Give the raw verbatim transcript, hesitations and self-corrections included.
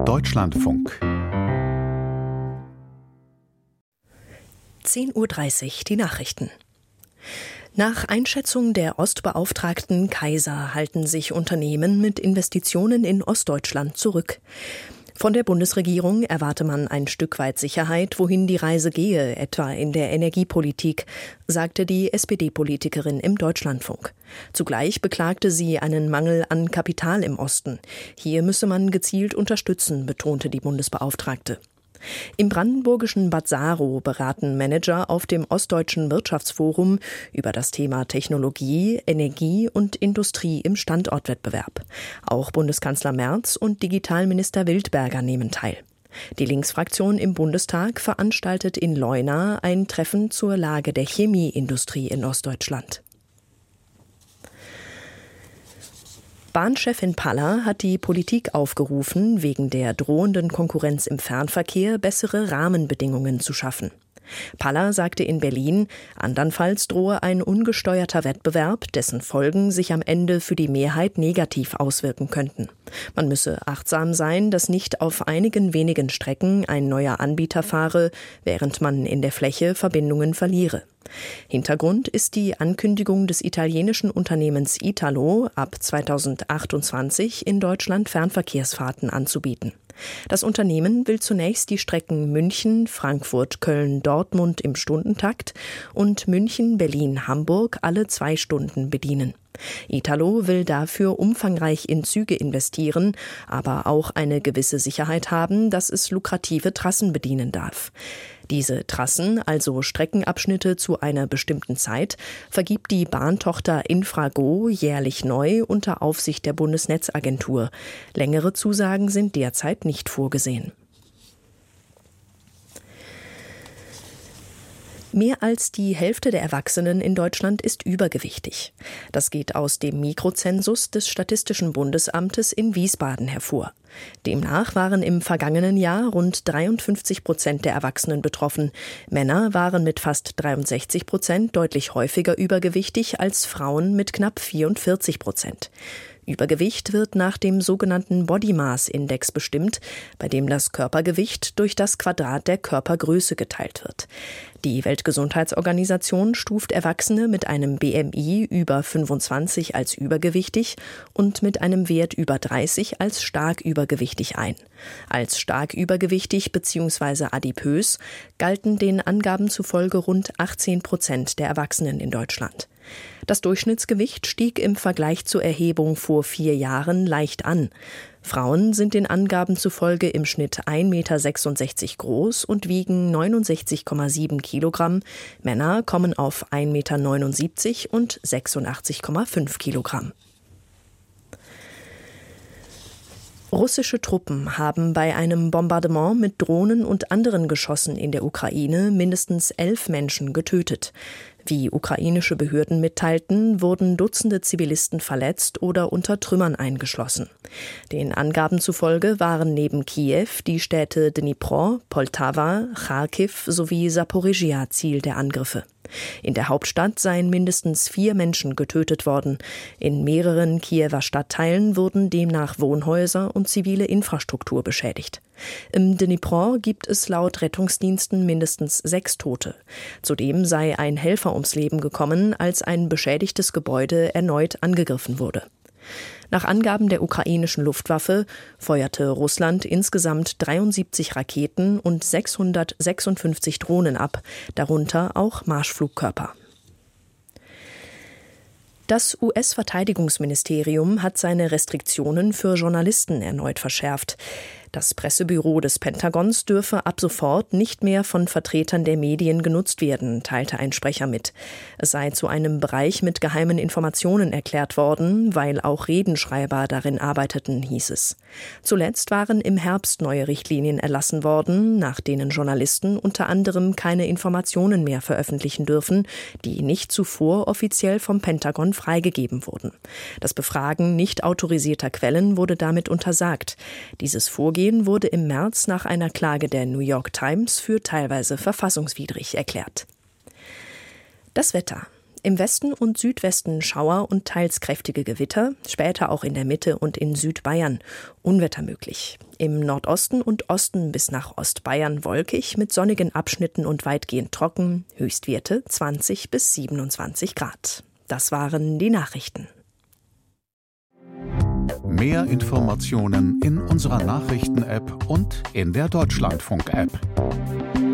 Deutschlandfunk. zehn Uhr dreißig, die Nachrichten. Nach Einschätzung der Ostbeauftragten Kaiser halten sich Unternehmen mit Investitionen in Ostdeutschland zurück. Von der Bundesregierung erwarte man ein Stück weit Sicherheit, wohin die Reise gehe, etwa in der Energiepolitik, sagte die S P D-Politikerin im Deutschlandfunk. Zugleich beklagte sie einen Mangel an Kapital im Osten. Hier müsse man gezielt unterstützen, betonte die Bundesbeauftragte. Im brandenburgischen Bad Saro beraten Manager auf dem Ostdeutschen Wirtschaftsforum über das Thema Technologie, Energie und Industrie im Standortwettbewerb. Auch Bundeskanzler Merz und Digitalminister Wildberger nehmen teil. Die Linksfraktion im Bundestag veranstaltet in Leuna ein Treffen zur Lage der Chemieindustrie in Ostdeutschland. Bahnchefin Paller hat die Politik aufgerufen, wegen der drohenden Konkurrenz im Fernverkehr bessere Rahmenbedingungen zu schaffen. Paller sagte in Berlin, andernfalls drohe ein ungesteuerter Wettbewerb, dessen Folgen sich am Ende für die Mehrheit negativ auswirken könnten. Man müsse achtsam sein, dass nicht auf einigen wenigen Strecken ein neuer Anbieter fahre, während man in der Fläche Verbindungen verliere. Hintergrund ist die Ankündigung des italienischen Unternehmens Italo, ab zweitausendachtundzwanzig in Deutschland Fernverkehrsfahrten anzubieten. Das Unternehmen will zunächst die Strecken München, Frankfurt, Köln, Dortmund im Stundentakt und München, Berlin, Hamburg alle zwei Stunden bedienen. Italo will dafür umfangreich in Züge investieren, aber auch eine gewisse Sicherheit haben, dass es lukrative Trassen bedienen darf. Diese Trassen, also Streckenabschnitte zu einer bestimmten Zeit, vergibt die Bahntochter Infrago jährlich neu unter Aufsicht der Bundesnetzagentur. Längere Zusagen sind derzeit nicht vorgesehen. Mehr als die Hälfte der Erwachsenen in Deutschland ist übergewichtig. Das geht aus dem Mikrozensus des Statistischen Bundesamtes in Wiesbaden hervor. Demnach waren im vergangenen Jahr rund dreiundfünfzig Prozent der Erwachsenen betroffen. Männer waren mit fast dreiundsechzig Prozent deutlich häufiger übergewichtig als Frauen mit knapp vierundvierzig Prozent. Übergewicht wird nach dem sogenannten Body Mass Index bestimmt, bei dem das Körpergewicht durch das Quadrat der Körpergröße geteilt wird. Die Weltgesundheitsorganisation stuft Erwachsene mit einem B M I über fünfundzwanzig als übergewichtig und mit einem Wert über dreißig als stark übergewichtig ein. Als stark übergewichtig bzw. adipös galten den Angaben zufolge rund achtzehn Prozent der Erwachsenen in Deutschland. Das Durchschnittsgewicht stieg im Vergleich zur Erhebung vor vier Jahren leicht an. Frauen sind den Angaben zufolge im Schnitt ein Meter sechsundsechzig groß und wiegen neunundsechzig Komma sieben Kilogramm. Männer kommen auf ein Meter neunundsiebzig und sechsundachtzig Komma fünf Kilogramm. Russische Truppen haben bei einem Bombardement mit Drohnen und anderen Geschossen in der Ukraine mindestens elf Menschen getötet. Wie ukrainische Behörden mitteilten, wurden Dutzende Zivilisten verletzt oder unter Trümmern eingeschlossen. Den Angaben zufolge waren neben Kiew die Städte Dnipro, Poltawa, Charkiw sowie Saporischschja Ziel der Angriffe. In der Hauptstadt seien mindestens vier Menschen getötet worden. In mehreren Kiewer Stadtteilen wurden demnach Wohnhäuser und zivile Infrastruktur beschädigt. Im Dnipro gibt es laut Rettungsdiensten mindestens sechs Tote. Zudem sei ein Helfer ums Leben gekommen, als ein beschädigtes Gebäude erneut angegriffen wurde. Nach Angaben der ukrainischen Luftwaffe feuerte Russland insgesamt dreiundsiebzig Raketen und sechshundertsechsundfünfzig Drohnen ab, darunter auch Marschflugkörper. Das U S-Verteidigungsministerium hat seine Restriktionen für Journalisten erneut verschärft. Das Pressebüro des Pentagons dürfe ab sofort nicht mehr von Vertretern der Medien genutzt werden, teilte ein Sprecher mit. Es sei zu einem Bereich mit geheimen Informationen erklärt worden, weil auch Redenschreiber darin arbeiteten, hieß es. Zuletzt waren im Herbst neue Richtlinien erlassen worden, nach denen Journalisten unter anderem keine Informationen mehr veröffentlichen dürfen, die nicht zuvor offiziell vom Pentagon freigegeben wurden. Das Befragen nicht autorisierter Quellen wurde damit untersagt. Dieses Vorgehen wurde im März nach einer Klage der New York Times für teilweise verfassungswidrig erklärt. Das Wetter. Im Westen und Südwesten Schauer und teils kräftige Gewitter, später auch in der Mitte und in Südbayern. Unwetter möglich. Im Nordosten und Osten bis nach Ostbayern wolkig mit sonnigen Abschnitten und weitgehend trocken. Höchstwerte zwanzig bis siebenundzwanzig Grad. Das waren die Nachrichten. Mehr Informationen in unserer Nachrichten-App und in der Deutschlandfunk-App.